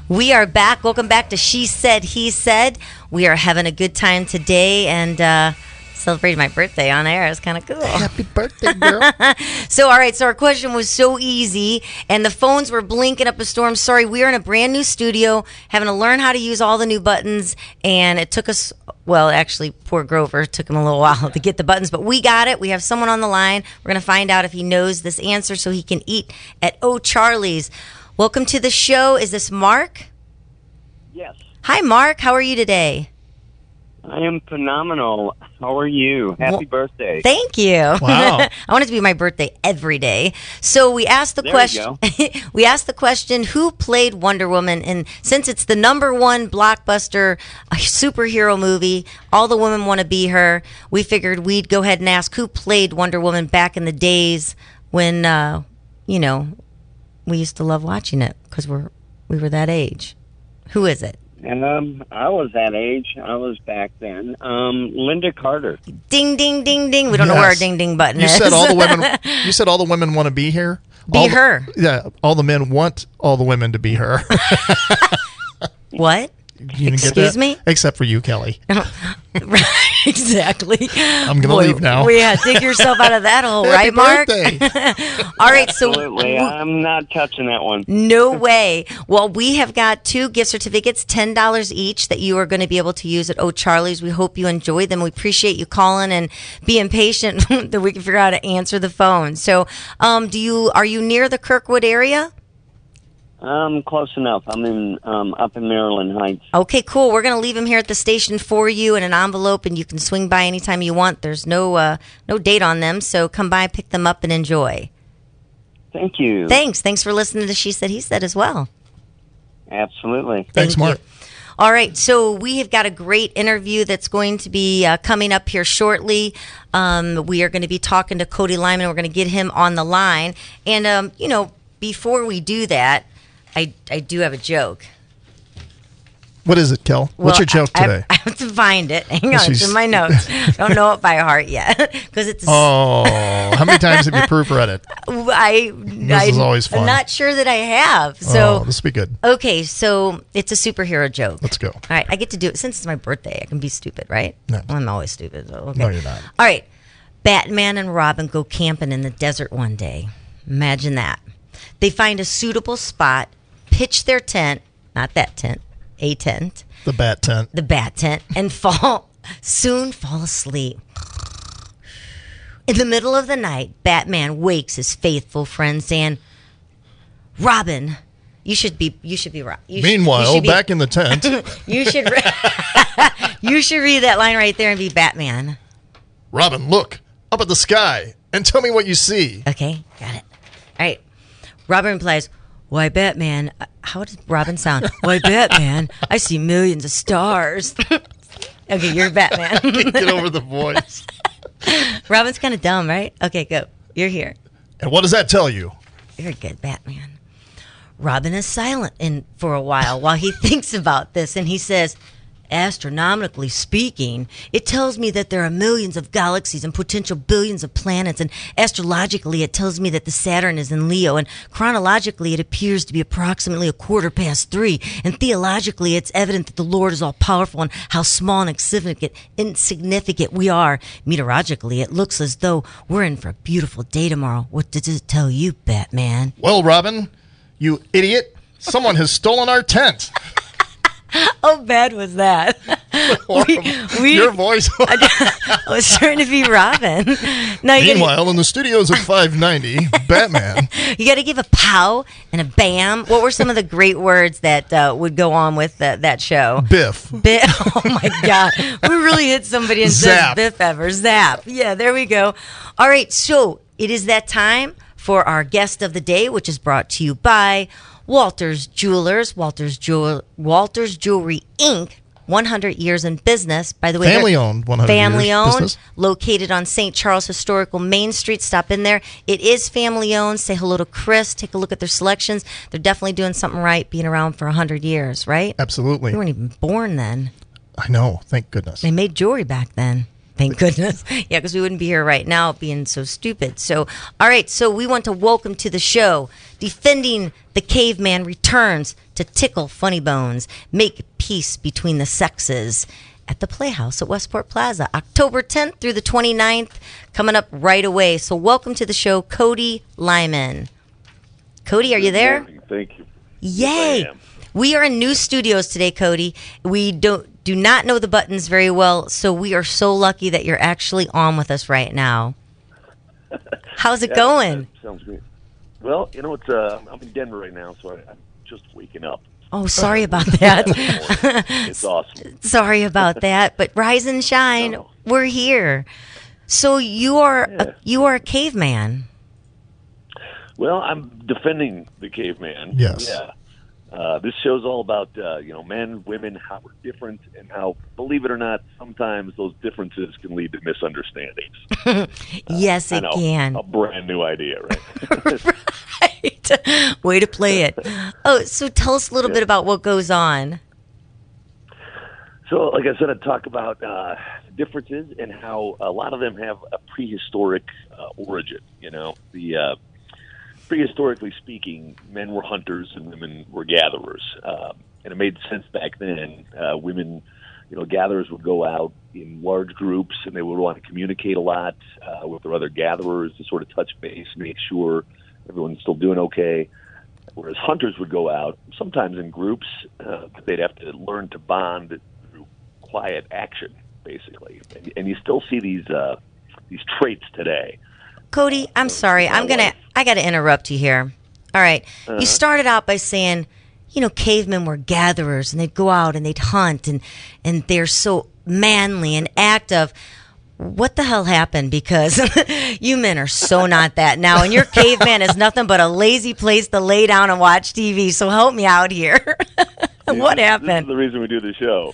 We are back. Welcome back to She Said, He Said. We are having a good time today and celebrating my birthday on air. It's kind of cool. Happy birthday, girl. So, all right. So our question was so easy and the phones were blinking up a storm. Sorry, we are in a brand new studio, having to learn how to use all the new buttons. And it took us, well, actually, poor Grover, took him a little while to get the buttons, but we got it. We have someone on the line. We're going to find out if he knows this answer so he can eat at O'Charlie's. Welcome to the show. Is this Mark? Yes. Hi, Mark. How are you today? I am phenomenal. How are you? Happy birthday. Thank you. Wow. I want it to be my birthday every day. So we asked the question. We asked the question, who played Wonder Woman? And since it's the #1 blockbuster superhero movie, all the women want to be her. We figured we'd go ahead and ask who played Wonder Woman back in the days when, we used to love watching it because we were that age. Who is it? I was that age. I was back then. Linda Carter. Ding, ding, ding, ding. We don't know where our ding, ding button is. Said all the women. You said all the women want to be here. Her. Yeah, all the men want all the women to be her. What? You didn't get Excuse that? me? Except for you, Kelly. Right, exactly. I'm going to leave now. Well, yeah, dig yourself out of that hole, right, Mark? Birthday. All right, Absolutely. so I'm not touching that one. no way. Well, we have got 2 gift certificates, $10 each, that you are going to be able to use at O'Charlie's. We hope you enjoy them. We appreciate you calling and being patient that we can figure out how to answer the phone. So, are you near the Kirkwood area? Close enough. I'm up in Maryland Heights. Okay, cool. We're going to leave them here at the station for you in an envelope, and you can swing by anytime you want. There's no date on them, so come by, pick them up, and enjoy. Thank you. Thanks for listening to She Said, He Said as well. Absolutely. Thanks, Mark. All right, so we have got a great interview that's going to be coming up here shortly. We are going to be talking to Cody Lyman. We're going to get him on the line. And, before we do that, I do have a joke. What is it, Kel? What's your joke today? I have to find it. Hang on, it's in my notes. Don't know it by heart yet because it's. How many times have you proofread it? This is always fun. I'm not sure that I have. So this will be good. Okay, so it's a superhero joke. Let's go. All right, I get to do it since it's my birthday. I can be stupid, right? No. Well, I'm always stupid. So okay. No, you're not. All right, Batman and Robin go camping in the desert one day. Imagine that. They find a suitable spot, pitch their tent, not that tent, a tent. The bat tent. The bat tent, and soon fall asleep. In the middle of the night, Batman wakes his faithful friend saying, Robin, you should be Robin. Meanwhile, back in the tent. You should read that line right there and be Batman. Robin, look up at the sky and tell me what you see. Okay, got it. All right. Robin replies, why, Batman, how does Robin sound? Why, Batman, I see millions of stars. Okay, you're Batman. Get over the voice. Robin's kind of dumb, right? Okay, go. You're here. And what does that tell you? You're a good Batman. Robin is silent for a while he thinks about this, and he says, astronomically speaking, it tells me that there are millions of galaxies and potential billions of planets, and astrologically it tells me that the Saturn is in Leo, and chronologically it appears to be approximately 3:15, and theologically it's evident that the Lord is all-powerful and how small and insignificant we are. Meteorologically, it looks as though we're in for a beautiful day tomorrow. What does it tell you, Batman? Well, Robin, you idiot, someone has stolen our tent. How bad was that? Your voice. I was trying to be Robin. Now Meanwhile, in the studios of 590, Batman. You got to give a pow and a bam. What were some of the great words that would go on with that show? Biff. Oh, my God. We really hit somebody and said Biff ever. Zap. Yeah, there we go. All right, so it is that time for our guest of the day, which is brought to you by Walters Jewelers, Walters Jewelry Inc., 100 years in business. By the way, family-owned 100 years business. Located on St. Charles Historical Main Street. Stop in there. It is family-owned. Say hello to Chris. Take a look at their selections. They're definitely doing something right, being around for 100 years, right? Absolutely. You weren't even born then. I know. Thank goodness. They made jewelry back then. Thank goodness. Yeah, because we wouldn't be here right now being so stupid. So, all right. So we want to welcome to the show, Defending the Caveman returns to tickle funny bones, make peace between the sexes at the Playhouse at Westport Plaza, October 10th through the 29th, coming up right away. So welcome to the show, Cody Lyman. Cody, are you there? Good morning. Thank you. Yay! Yes, I am. We are in new studios today, Cody. We do not know the buttons very well, so we are so lucky that you're actually on with us right now. How's it going? Sounds great. Well, it's I'm in Denver right now, so I'm just waking up. Oh, sorry about that. It's awesome. Sorry about that, but rise and shine. No. We're here. So you are a caveman. Well, I'm defending the caveman. Yes. Yeah. This show's all about men, women, how we're different, and how, believe it or not, sometimes those differences can lead to misunderstandings. Yes, it can. A brand new idea, right? Right. Way to play it. Oh, so tell us a little bit about what goes on. So, like I said, I'd talk about differences and how a lot of them have a prehistoric origin. Prehistorically speaking, men were hunters and women were gatherers. And it made sense back then. Women, gatherers would go out in large groups and they would want to communicate a lot with their other gatherers to sort of touch base, make sure everyone's still doing okay. Whereas hunters would go out, sometimes in groups, but they'd have to learn to bond through quiet action, basically. And you still see these traits today. Cody, I'm sorry. I got to interrupt you here. All right. You started out by saying, cavemen were gatherers and they'd go out and they'd hunt and they're so manly and active. What the hell happened? Because you men are so not that now, and your caveman is nothing but a lazy place to lay down and watch TV. So help me out here. What happened? This is the reason we do the show.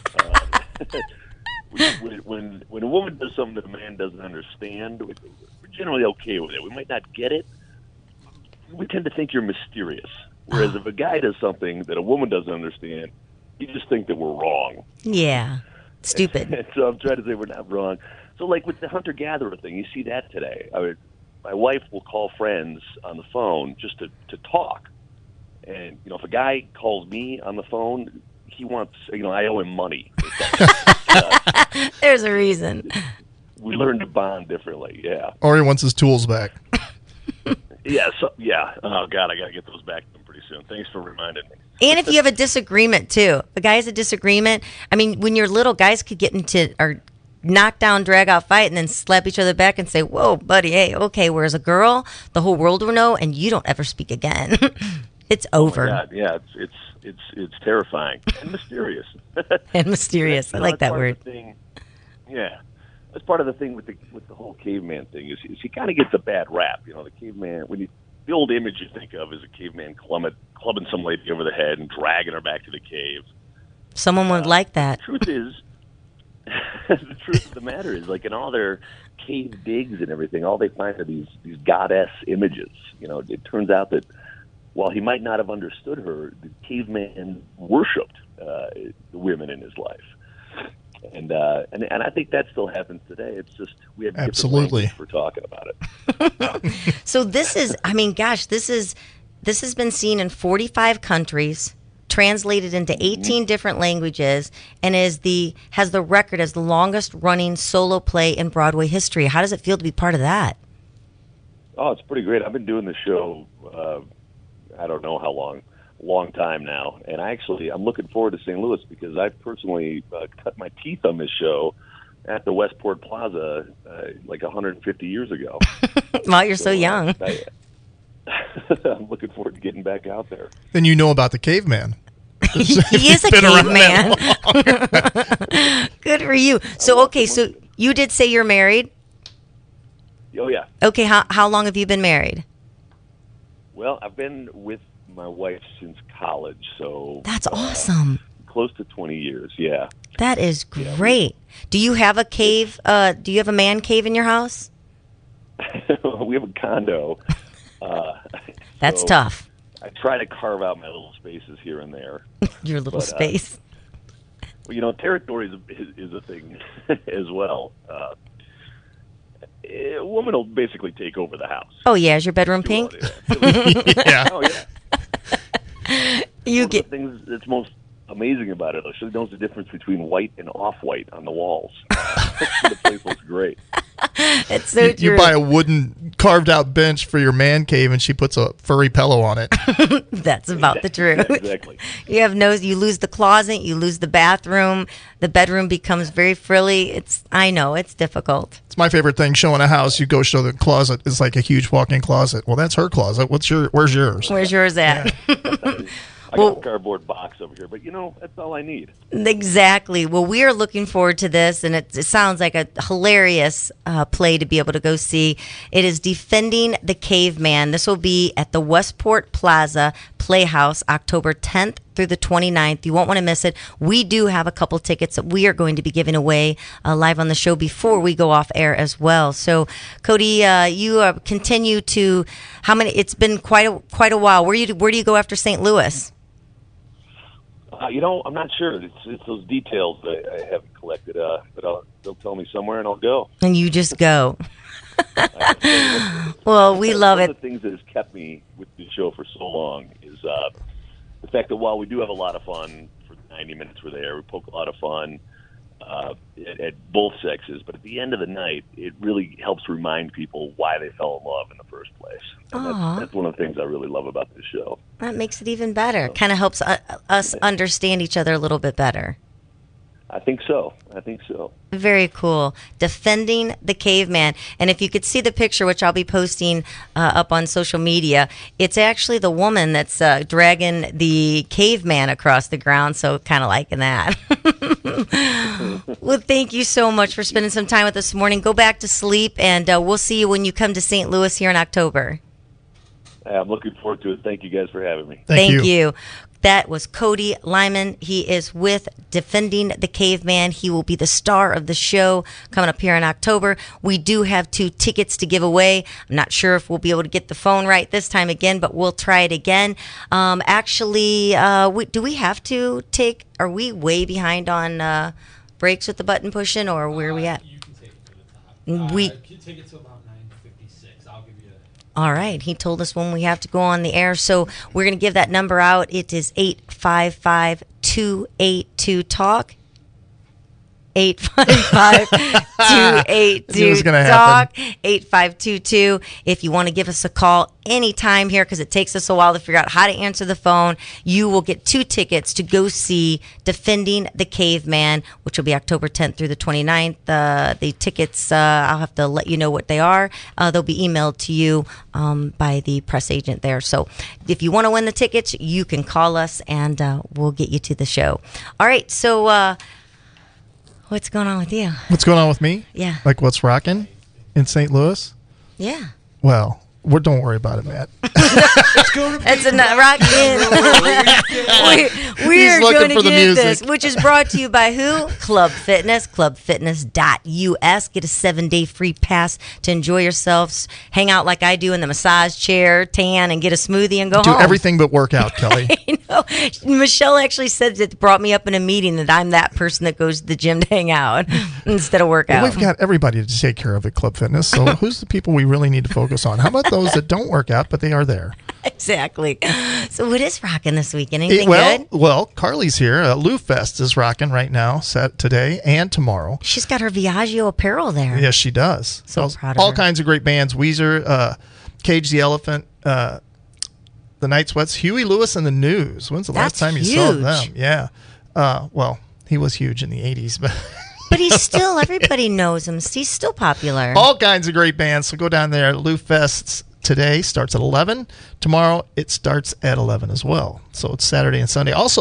When a woman does something that a man doesn't understand, we're generally okay with it. We might not get it. We tend to think you're mysterious. Whereas if a guy does something that a woman doesn't understand, you just think that we're wrong. Yeah. Stupid. And so I'm trying to say we're not wrong. So like with the hunter-gatherer thing, you see that today. My wife will call friends on the phone just to talk. And, if a guy calls me on the phone, he wants, I owe him money. There's a reason. We learn to bond differently, yeah. Or he wants his tools back. Yeah. Oh, God, I got to get those back to him pretty soon. Thanks for reminding me. And if you have a disagreement, too. If a guy has a disagreement, when you're little, guys could get into or knock down, drag out fight, and then slap each other back and say, whoa, buddy, hey, okay. Whereas a girl, the whole world will know, and you don't ever speak again. It's over. Oh my God, yeah, it's terrifying and mysterious. And mysterious. I like that word. Yeah. That's part of the thing with the whole caveman thing is he kind of gets a bad rap. The caveman, the old image you think of is a caveman clubbing some lady over the head and dragging her back to the cave. Someone would like that. The truth of the matter is, like in all their cave digs and everything, all they find are these goddess images. It turns out that while he might not have understood her, the caveman worshipped the women in his life. And I think that still happens today. It's just we have different language for talking about it. So this is, this has been seen in 45 countries, translated into 18 different languages, and has the record as the longest running solo play in Broadway history. How does it feel to be part of that? Oh, it's pretty great. I've been doing the show, I don't know how long time now. And I'm looking forward to St. Louis because I personally cut my teeth on this show at the Westport Plaza like 150 years ago. Wow, you're so young. I'm looking forward to getting back out there. Then you know about the caveman. He is a caveman. Good for you. So, okay, so you did say you're married? Oh, yeah. Okay, how long have you been married? Well, I've been with my wife since college, so... That's awesome. Close to 20 years, yeah. That is great. Do you have a cave? Do you have a man cave in your house? We have a condo. That's tough. I try to carve out my little spaces here and there. Your little space. Well, territory is a thing as well, A woman will basically take over the house. Oh yeah, is your bedroom pink? Yeah. Oh yeah. You get the things that's most amazing about it, though. She knows the difference between white and off-white on the walls. The place looks great. It's so true. You buy a wooden carved-out bench for your man cave, and she puts a furry pillow on it. That's about the truth. Exactly. You lose the closet, you lose the bathroom, the bedroom becomes very frilly. I know it's difficult. It's my favorite thing. Showing a house, you go show the closet. It's like a huge walk-in closet. Well, that's her closet. Where's yours? Where's yours at? I got a cardboard box over here, but that's all I need. Exactly. Well, we are looking forward to this, and it sounds like a hilarious play to be able to go see. It is Defending the Caveman. This will be at the Westport Plaza Playhouse, October 10th through the 29th. You won't want to miss it. We do have a couple tickets that we are going to be giving away live on the show before we go off air as well. So, Cody, you continue to how many? It's been quite a while. Where do you go after St. Louis? I'm not sure. It's those details that I haven't collected. But they'll tell me somewhere, and I'll go. And you just go. Well, we love it. One of the things that has kept me with the show for so long is the fact that while we do have a lot of fun for the 90 minutes we're there, we poke a lot of fun at both sexes, but at the end of the night, it really helps remind people why they fell in love in the first place. And that's one of the things I really love about this show. That makes it even better. Kind of helps us understand each other a little bit better. I think so. Very cool. Defending the Caveman. And if you could see the picture, which I'll be posting up on social media, it's actually the woman that's dragging the caveman across the ground, so kind of liking that. Well, thank you so much for spending some time with us this morning. Go back to sleep, and we'll see you when you come to St. Louis here in October. I'm looking forward to it. Thank you guys for having me. Thank you. That was Cody Lyman. He is with Defending the Caveman. He will be the star of the show coming up here in October. We do have 2 tickets to give away. I'm not sure if we'll be able to get the phone right this time again, but we'll try it again. Do we have to are we way behind on breaks with the button pushing, or where are we at? You can take it to the top. You can take it to about 9:56. I'll give you All right. He told us when we have to go on the air. So we're going to give that number out. It is 855-282-TALK. 855-282-TALK. 8522. If you want to give us a call anytime here, because it takes us a while to figure out how to answer the phone, you will get 2 tickets to go see Defending the Caveman, which will be October 10th through the 29th. The tickets, I'll have to let you know what they are. They'll be emailed to you by the press agent there. So if you want to win the tickets, you can call us, and we'll get you to the show. All right, so what's going on with you? What's going on with me? Yeah. Like what's rocking in St. Louis? Yeah. Well, don't worry about it, Matt. That's a rock in. We are going to get this, which is brought to you by who? Club Fitness, clubfitness.us. Get a 7-day free pass to enjoy yourselves. Hang out like I do in the massage chair, tan, and get a smoothie and go home. Do everything but work out, Kelly. I know. Michelle actually said that, brought me up in a meeting, that I'm that person that goes to the gym to hang out instead of work out. Well, we've got everybody to take care of at Club Fitness, so who's the people we really need to focus on? How about those that don't work out, but they are there? Exactly. So what is rocking this weekend? Anything good? Well, Carly's here. Lou Fest is rocking right now, set today and tomorrow. She's got her Viaggio apparel there. Yes, she does. So proud of all her. kinds of great bands. Weezer, Cage the Elephant, the Night Sweats, Huey Lewis and the News. When's the last time you saw them? Yeah. Well, he was huge in the 80s, but... But he's still, everybody knows him. He's still popular. All kinds of great bands. So go down there. Lou Fest today starts at 11. Tomorrow it starts at 11 as well. So it's Saturday and Sunday. Also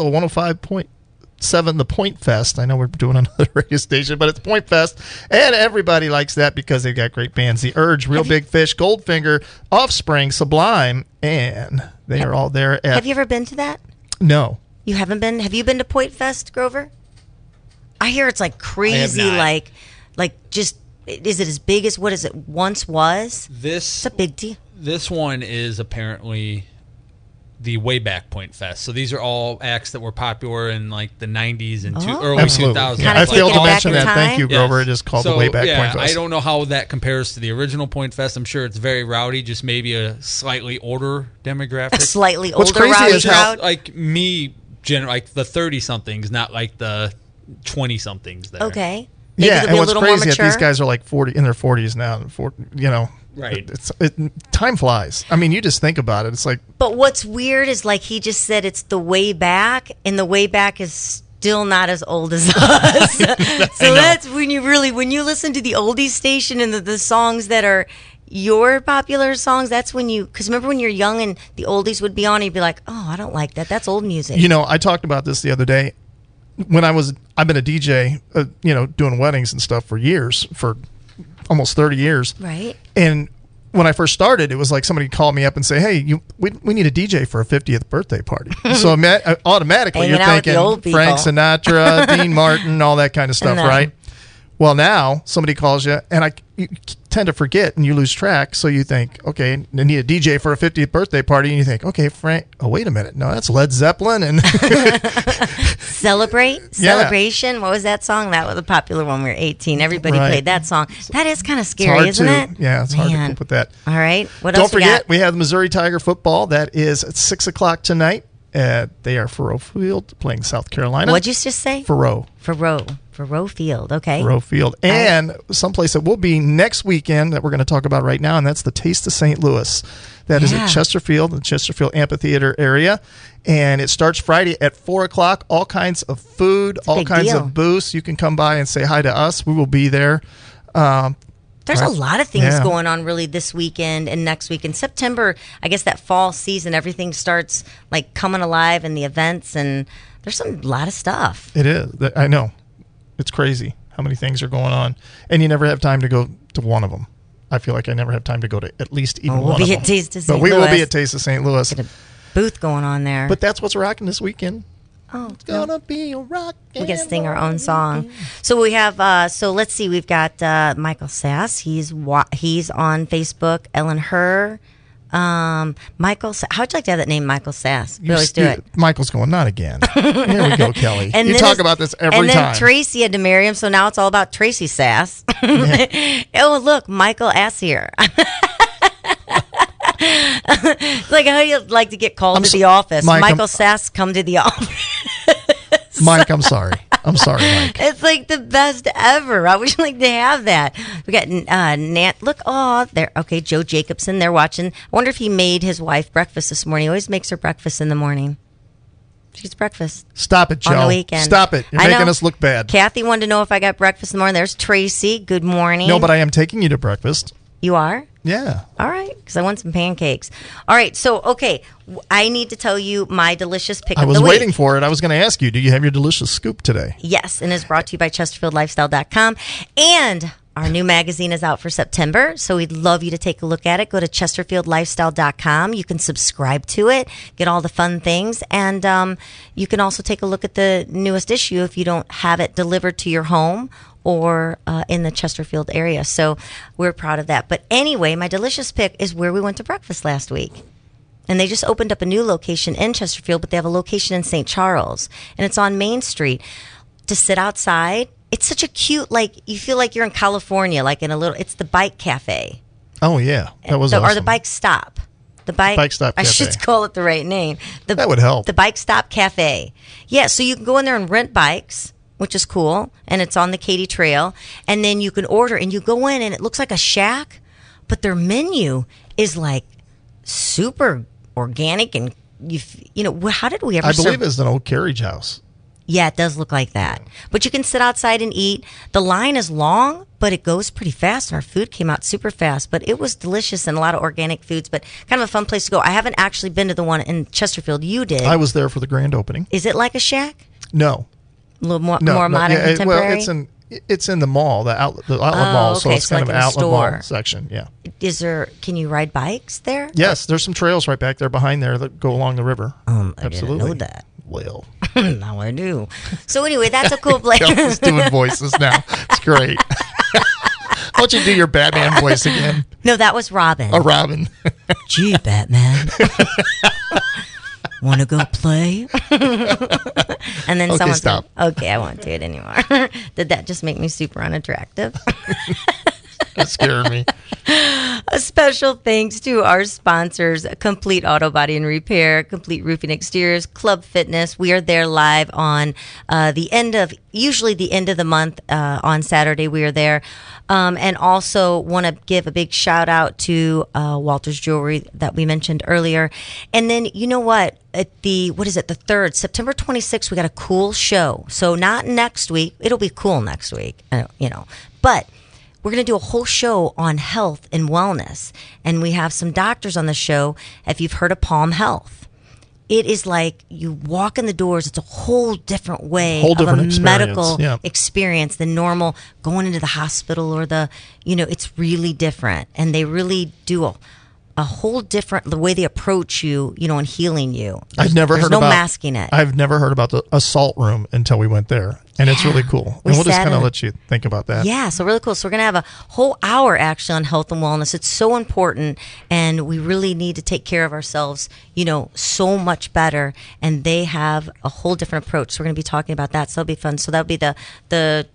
105.7 The Point Fest. I know we're doing another radio station, but it's Point Fest. And everybody likes that because they've got great bands. The Urge, Real Big Fish, Goldfinger, Offspring, Sublime, and they are all there. Have you ever been to that? No. You haven't been? Have you been to Point Fest, Grover? I hear it's like crazy, like just, is it as big as what is it once was? It's a big deal. This one is apparently the Wayback Point Fest. So these are all acts that were popular in like the 90s and early Absolutely. 2000s. Kinda I take failed it to back mention in that. time. Thank you, Yes. Grover. It is called the So, Wayback yeah, Point Fest. I don't know how that compares to the original Point Fest. I'm sure it's very rowdy, just maybe a slightly older demographic. Slightly What's older crazy rowdy is how- crowd. Like me, like the 30-somethings, not like the 20-somethings there. Okay. Maybe Yeah, they'll and be a what's little crazy more is mature. these guys are like 40 in their 40s now. Right. Time flies. I mean, you just think about it. It's like But what's weird is like he just said it's the way back, and the way back is still not as old as us. So that's when you listen to the oldies station and the songs that are your popular songs, that's when because remember when you're young and the oldies would be on and you'd be like, oh, I don't like that. That's old music. I talked about this the other day. When I've been a DJ, doing weddings and stuff for years, for almost 30 years. Right. And when I first started, it was like somebody called me up and say, "Hey, we need a DJ for a 50th birthday party." So automatically Hanging you're out with the thinking old people. Frank Sinatra, Dean Martin, all that kind of stuff, No. right? Well, now somebody calls you, and you tend to forget and you lose track. So you think, okay, I need a DJ for a 50th birthday party, and you think, okay, Frank. Oh, wait a minute, no, that's Led Zeppelin, and Celebration. What was that song? That was a popular one. We were 18. Everybody Right. played that song. That is kind of it's scary, hard isn't to, it? yeah, it's hard to Man. cope with that. All right. What Don't else forget, we we have the Missouri Tiger football. That is at 6:00 tonight. They are Faroe Field playing South Carolina. got? What'd you just say? Faroe Faroe Field. Okay. Field, and someplace that will be next weekend that we're going to talk about right now, and that's the Taste of St. Louis. That is Yeah. at Chesterfield, the Chesterfield Amphitheater area, and it starts Friday at 4:00. All kinds of food, all big kinds deal. of booths. You can come by and say hi to us. We will be there. There's a Right. lot of things Yeah. going on really this weekend and next week. In September, I guess that fall season, everything starts like coming alive and the events, and there's a lot of stuff. It is. I know. It's crazy how many things are going on, and you never have time to go to one of them. I feel like I never have time to go to at least even We'll one be of at them. Taste of But St. we will Louis. be at Taste of St. Louis. Get a booth going on there. But that's what's rocking this weekend. oh, It's gonna be a rock. we get to sing our own song. So we have. So let's see. We've got Michael Sass. He's on Facebook. Ellen Herr. Michael. How'd you like to have that name, Michael Sass? We always do it. Michael's going, not again. Here we go, Kelly. And You then talk it's- about this every and then time. Tracy had to marry him, so now it's all about Tracy Sass. Oh, look, Michael Ass here. It's like how you like to get called to the office. Mike, Michael Sass, come to the office. Mike, I'm sorry. I'm sorry, Mike. It's like the best ever. I would like to have that. We got Nat. Look, there. Okay, Joe Jacobson. They're watching. I wonder if he made his wife breakfast this morning. He always makes her breakfast in the morning. She gets breakfast Stop it, Joe. on the weekend. Stop it. You're I making know. us look bad. Kathy wanted to know if I got breakfast in the morning. There's Tracy. Good morning. No, but I am taking you to breakfast. You are? Yeah. All right, because I want some pancakes. All right, so, okay, I need to tell you my delicious pick I of was the week. waiting for it. I was going to ask you, do you have your delicious scoop today? Yes, and it's brought to you by ChesterfieldLifestyle.com. And our new magazine is out for September, so we'd love you to take a look at it. Go to ChesterfieldLifestyle.com. You can subscribe to it, get all the fun things, and you can also take a look at the newest issue if you don't have it delivered to your home or in the Chesterfield area. So we're proud of that. But anyway, my delicious pick is where we went to breakfast last week. And they just opened up a new location in Chesterfield, but they have a location in St. Charles. And it's on Main Street. To sit outside, it's such a cute, like, you feel like you're in California, like in a little, it's the Bike Cafe. Oh, yeah. That was awesome. Or the Bike Stop. The Bike Stop I Cafe. should call it the right name. That would help. The Bike Stop Cafe. Yeah, so you can go in there and rent bikes, which is cool, and it's on the Katy Trail. And then you can order, and you go in, and it looks like a shack, but their menu is like super organic, and you know, how did we ever? I believe serve- it's an old carriage house. Yeah, it does look like that. But you can sit outside and eat. The line is long, but it goes pretty fast. Our food came out super fast, but it was delicious and a lot of organic foods, but kind of a fun place to go. I haven't actually been to the one in Chesterfield. You did. I was there for the grand opening. Is it like a shack? No. A little more, No. more no, modern, yeah, contemporary? Well, it's in the mall, the outlet mall, so okay, it's so kind like of in a outlet store. mall section. Yeah. Can you ride bikes there? Yes, there's some trails right back there behind there that go along the river. I Absolutely. didn't know that. Well, Now I do. So anyway, that's a cool place. Kelly's doing voices now. It's great. Why don't you do your Batman voice again? No, that was Robin. A Robin. Gee, Batman. Want to go play? And then Okay, someone stop. said, okay, I won't do it anymore. Did that just make me super unattractive? That scared me. A special thanks to our sponsors, Complete Auto Body and Repair, Complete Roofing Exteriors, Club Fitness. We are there live on usually the end of the month on Saturday. We are there. And also want to give a big shout out to Walters Jewelry that we mentioned earlier. And then, you know what? At the 3rd, September 26th, we got a cool show. So not next week. It'll be cool next week, but we're going to do a whole show on health and wellness. And we have some doctors on the show. If you've heard of Palm Health, it is like you walk in the doors. It's a whole different way Whole of different a experience, medical yeah. experience than normal going into the hospital or it's really different. And they really do a whole different, the way they approach you, and healing you. I've never There's heard no about masking it. I've never heard about the assault room until we went there, and it's really cool. We And we'll just sat kind of in- let you think about that. Yeah, so really cool. So we're going to have a whole hour actually on health and wellness. It's so important, and we really need to take care of ourselves, so much better. And they have a whole different approach. So we're going to be talking about that. So that'll be fun. So that'll be the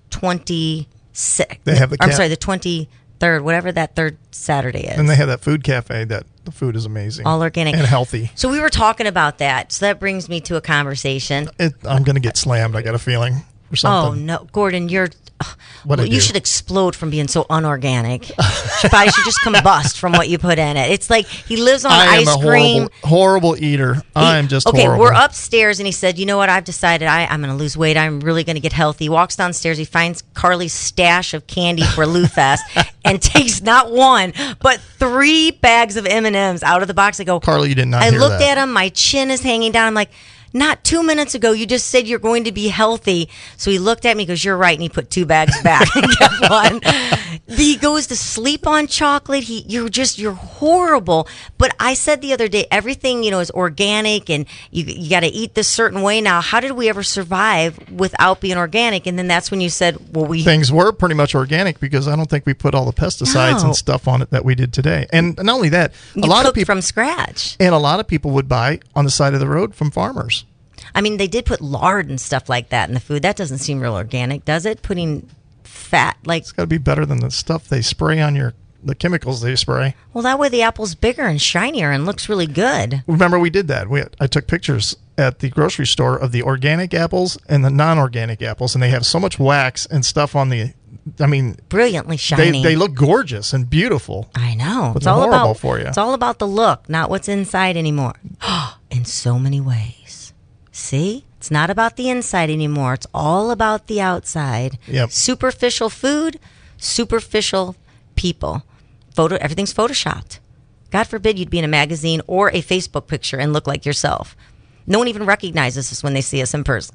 26th. They have the I'm cap- sorry, the 23rd, whatever that third Saturday is. And they have that food cafe that the food is amazing, All organic. and healthy. So we were talking about that. So that brings me to a conversation. I'm going to get slammed. I got a feeling or Oh something. no, Gordon, What'd I you do? should explode from being so unorganic. Your body should just combust from what you put in it. It's like he lives on I am ice a cream. horrible eater. I'm just okay. horrible. We're upstairs, and he said, "You know what? I've decided I'm going to lose weight. I'm really going to get healthy." He walks downstairs. He finds Carly's stash of candy for Lou Fest and takes not one but 3 bags of M&Ms out of the box. I go, Carly, you did not I hear looked that. at him. My chin is hanging down. I'm like, not 2 minutes ago, you just said you're going to be healthy. So he looked at me, goes, you're right. And he put 2 bags back and kept one. He goes to sleep on chocolate. You're horrible. But I said the other day, everything, is organic and you got to eat this certain way. Now, how did we ever survive without being organic? And then that's when you said, well, Things were pretty much organic because I don't think we put all the pesticides No. and stuff on it that we did today. And not only that, you a lot of cooked people from scratch. and a lot of people would buy on the side of the road from farmers. I mean, they did put lard and stuff like that in the food. That doesn't seem real organic, does it? Putting fat, like, It's got to be better than the stuff they spray on the chemicals they spray. well, that way the apple's bigger and shinier and looks really good. Remember, we did that. I took pictures at the grocery store of the organic apples and the non-organic apples, and they have so much wax and stuff on the. I mean, Brilliantly shiny. they look gorgeous and beautiful. I know. But they're horrible for you. It's all about the look, not what's inside anymore. In so many ways. See? It's not about the inside anymore. It's all about the outside. Yep. Superficial food, superficial people. Everything's photoshopped. God forbid you'd be in a magazine or a Facebook picture and look like yourself. No one even recognizes us when they see us in person.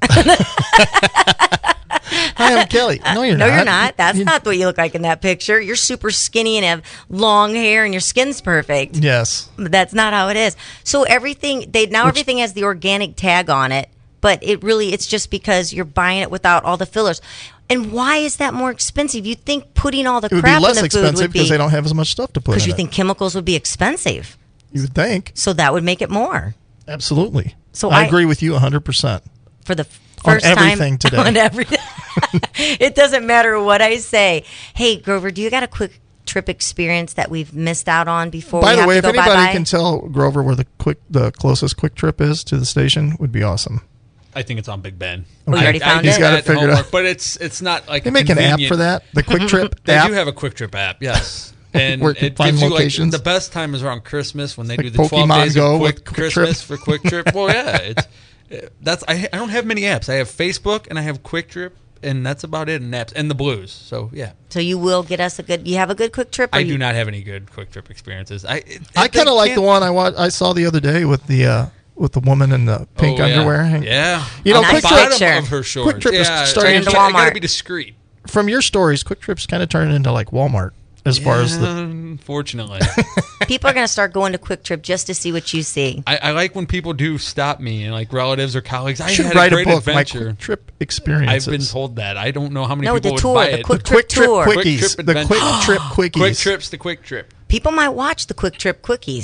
Hi, I'm Kelly. No, you're No, not. you're not. That's not what you look like in that picture. You're super skinny and have long hair and your skin's perfect. Yes. But that's not how it is. So everything everything has the organic tag on it, but it's just because you're buying it without all the fillers. And why is that more expensive? You'd think putting all the It would crap be less in the food expensive would be because they don't have as much stuff to put in because you it. think chemicals would be expensive. You would think. So that would make it more. Absolutely. So I I- agree with you 100%. For the On first everything time today. on everything. It doesn't matter what I say. Hey, Grover, do you got a quick trip experience that we've missed out on before? By we the have way, to if go anybody bye-bye? can tell Grover where the closest quick trip is to the station, would be awesome. I think it's on Big Ben. Oh, you already found He's it? got it had figured homework, out. but it's not like They make an app convenient- for that. The Quick Trip They app. do have a Quick Trip app, yes. And Where you can it find gives you locations. the best time is around Christmas when they Like do the 12 Pokemon days Go of with quick Quick Christmas Trip. for Quick Trip. Well, yeah, I don't have many apps. I have Facebook and I have Quick Trip, and that's about it. And apps and the Blues. So yeah, So you will get us you have a good quick trip? Or I you- do not have any good Quick Trip experiences. I kind of like the one I saw the other day with the woman in the pink underwear. Yeah, You know, on Quick the Trip- bottom of her shorts. Quick Trip is yeah, starting to- I gotta Walmart. be discreet. From your stories, Quick Trip's kind of turning into like Walmart as far as the. Unfortunately, People are going to start going to Quick Trip just to see what you see. I like when people do stop me and like relatives or colleagues. I should had write a great book, adventure. My Quick Trip experiences. I've been told that. I don't know how many No, people the would tour, buy the it. Quick The Quick Trip Tour. Quickies. Quick Trip The Quick adventure. Trip Quickies. Quick Trips, the Quick Trip. People might watch the Quick Trip quickies.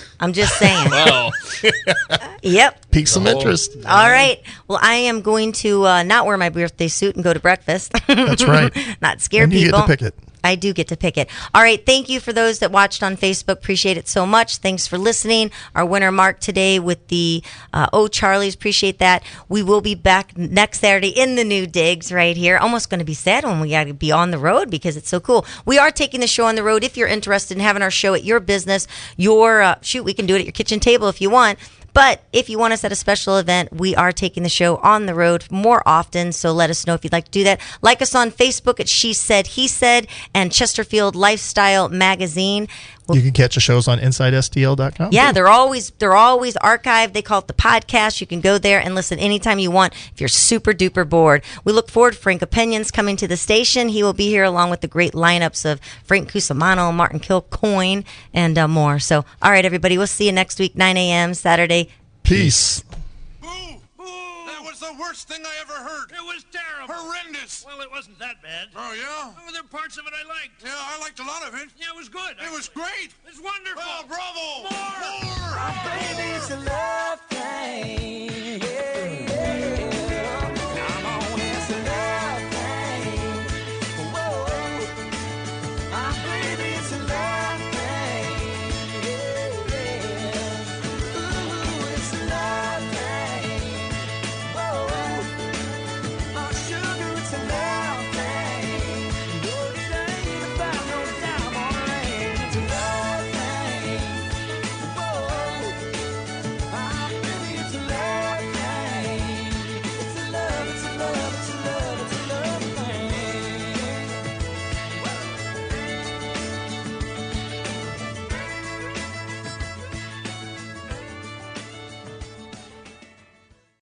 I'm just saying. Wow. Yep. Pique some interest. All right. Well, I am going to not wear my birthday suit and go to breakfast. That's right. Not scare And you people. get to pick it. I do get to pick it. All right. Thank you for those that watched on Facebook. Appreciate it so much. Thanks for listening. Our winner, Mark, today with the Oh Charlie's. Appreciate that. We will be back next Saturday in the new digs right here. Almost going to be sad when we got to be on the road because it's so cool. We are taking the show on the road. If you're interested in having our show at your business, your we can do it at your kitchen table if you want. But if you want us at a special event, we are taking the show on the road more often. So let us know if you'd like to do that. Like us on Facebook at She Said, He Said, and Chesterfield Lifestyle Magazine. You can catch the shows on InsideSTL.com. Yeah, they're always archived. They call it the podcast. You can go there and listen anytime you want if you're super duper bored. We look forward to Frank Opinions coming to the station. He will be here along with the great lineups of Frank Cusimano, Martin Kilcoyne, and more. So, all right, everybody, we'll see you next week, 9 a.m. Saturday. Peace. Boo! Boo! That was the worst thing I ever heard. It was terrible. Horrendous. Well, it wasn't that bad. Oh, yeah? Well, there were parts of it I liked. Yeah, I liked a lot of it. Yeah, it was good. It was great. It's wonderful. Oh, bravo! More! More! Baby's alive.